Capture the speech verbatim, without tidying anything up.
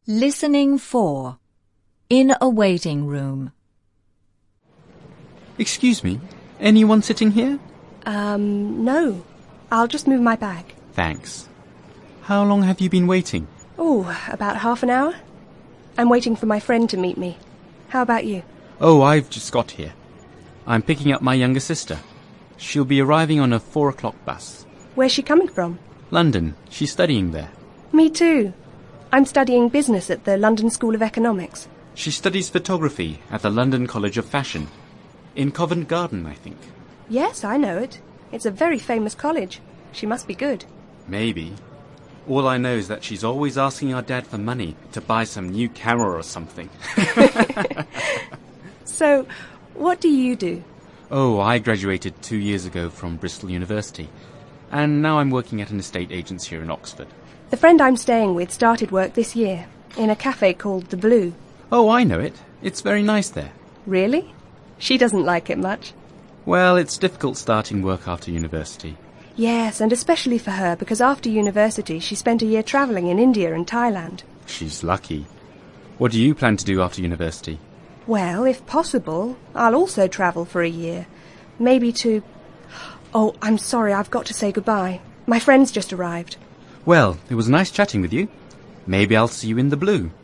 Listening four. In a waiting room. Excuse me, anyone sitting here? Um, no. I'll just move my bag. Thanks. How long have you been waiting? Oh, about half an hour. I'm waiting for my friend to meet me. How about you? Oh, I've just got here. I'm picking up my younger sister. She'll be arriving on a four o'clock bus. Where's she coming from? London. She's studying there. Me too. I'm studying business at the London School of Economics. She studies photography at the London College of Fashion. In Covent Garden, I think. Yes, I know it. It's a very famous college. She must be good. Maybe. All I know is that she's always asking our dad for money to buy some new camera or something. So, what do you do? Oh, I graduated two years ago from Bristol University. And now I'm working at an estate agent's here in Oxford. The friend I'm staying with started work this year, in a cafe called The Blue. Oh, I know it. It's very nice there. Really? She doesn't like it much. Well, it's difficult starting work after university. Yes, and especially for her, because after university she spent a year travelling in India and Thailand. She's lucky. What do you plan to do after university? Well, if possible, I'll also travel for a year. Maybe to... Oh, I'm sorry, I've got to say goodbye. My friend's just arrived. Well, it was nice chatting with you. Maybe I'll see you in The Blue.